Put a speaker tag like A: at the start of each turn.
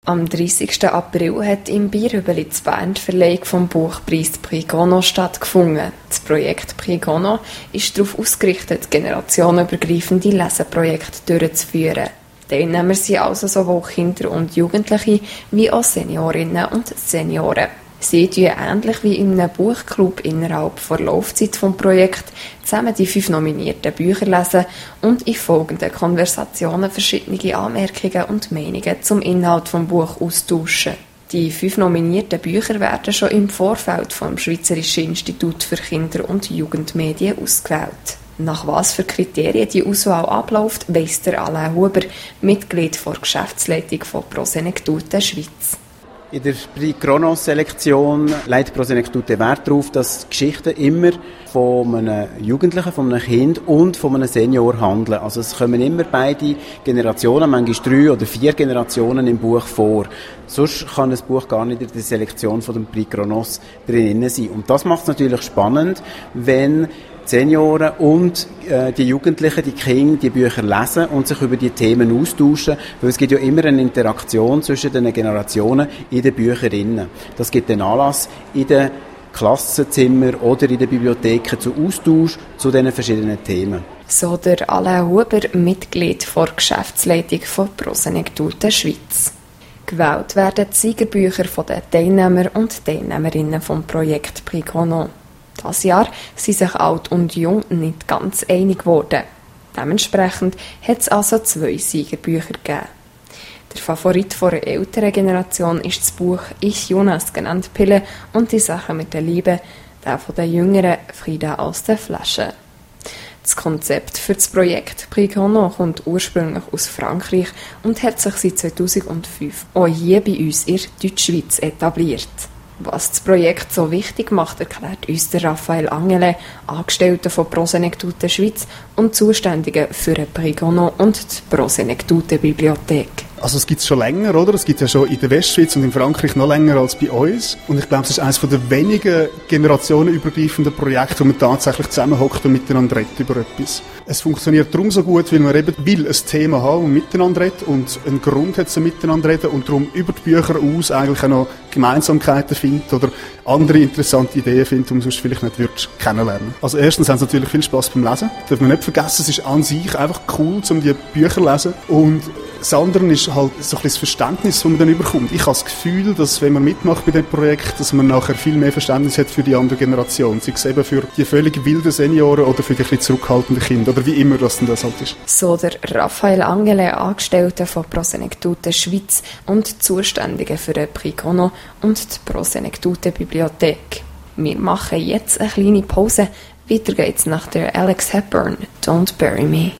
A: Am 30. April hat im Bierhübeli zu Bern die Verleihung vom Buchpreis Prigono stattgefunden. Das Projekt Prigono ist darauf ausgerichtet, generationenübergreifende Leseprojekte durchzuführen. Teilnehmer sind also sowohl Kinder und Jugendliche wie auch Seniorinnen und Senioren. Sie tun ähnlich wie in einem Buchclub innerhalb der Laufzeit des Projekts zusammen die 5 nominierten Bücher lesen und in folgenden Konversationen verschiedene Anmerkungen und Meinungen zum Inhalt des Buches austauschen. Die 5 nominierten Bücher werden schon im Vorfeld vom Schweizerischen Institut für Kinder- und Jugendmedien ausgewählt. Nach was für Kriterien die Auswahl abläuft, weiss der Alain Huber, Mitglied der Geschäftsleitung von Prosenektute Schweiz.
B: In der Prigono-Selektion legt Prosenektute Wert darauf, dass die Geschichten immer von einem Jugendlichen, von einem Kind und von einem Senior handeln. Also es kommen immer beide Generationen, manchmal 3 oder 4 Generationen im Buch vor. Sonst kann ein Buch gar nicht in der Selektion von dem Prigonos drin sein. Und das macht es natürlich spannend, wenn die Senioren und die Jugendlichen, die Kinder, die Bücher lesen und sich über die Themen austauschen, weil es gibt ja immer eine Interaktion zwischen den Generationen in den Büchern. Das gibt den Anlass in den Klassenzimmern oder in den Bibliotheken zu Austausch zu diesen verschiedenen Themen.
A: So der Alain Huber, Mitglied der Geschäftsleitung von Prosenektute Schweiz. Gewählt werden die Siegerbücher von den Teilnehmern und Teilnehmerinnen vom Projekt Prigono. Dieses Jahr sind sich alt und jung nicht ganz einig geworden. Dementsprechend hat es also 2 Siegerbücher gegeben. Der Favorit der älteren Generation ist das Buch «Ich, Jonas, genannt Pille und die Sache mit der Liebe», der von den Jüngeren «Frieda aus der Flasche». Das Konzept für das Projekt Prigono kommt ursprünglich aus Frankreich und hat sich seit 2005 auch hier bei uns in der Deutschschweiz etabliert. Was das Projekt so wichtig macht, erklärt uns der Raphael Angele, Angestellter von Prosenektute Schweiz und Zuständiger für den Prigono und die Prosenektute Bibliothek.
C: Also es gibt es schon länger, oder? Es gibt ja schon in der Westschweiz und in Frankreich noch länger als bei uns. Und ich glaube, es ist eines der wenigen generationenübergreifenden Projekte, wo man tatsächlich zusammenhockt und miteinander redet über etwas. Es funktioniert darum so gut, weil man eben ein Thema haben und miteinander redet und einen Grund hat zum miteinander reden und darum über die Bücher aus eigentlich auch noch Gemeinsamkeiten findet oder andere interessante Ideen findet, die man sonst vielleicht nicht würdest kennenlernen. Also erstens haben sie natürlich viel Spass beim Lesen. Darf man nicht vergessen, es ist an sich einfach cool, um die Bücher zu lesen. Und das andere ist halt so ein bisschen das Verständnis, das man dann überkommt. Ich habe das Gefühl, dass wenn man mitmacht bei diesem Projekt, dass man nachher viel mehr Verständnis hat für die andere Generation. Sei es eben für die völlig wilden Senioren oder für die ein bisschen zurückhaltenden Kinder. Oder wie immer das denn das halt ist.
A: So der Raphael Angele, Angestellter von Prosenektute Schweiz und Zuständige für den Prigono und die Prosenektute Bibliothek. Wir machen jetzt eine kleine Pause. Weiter geht's nach der Alex Hepburn, Don't Bury Me.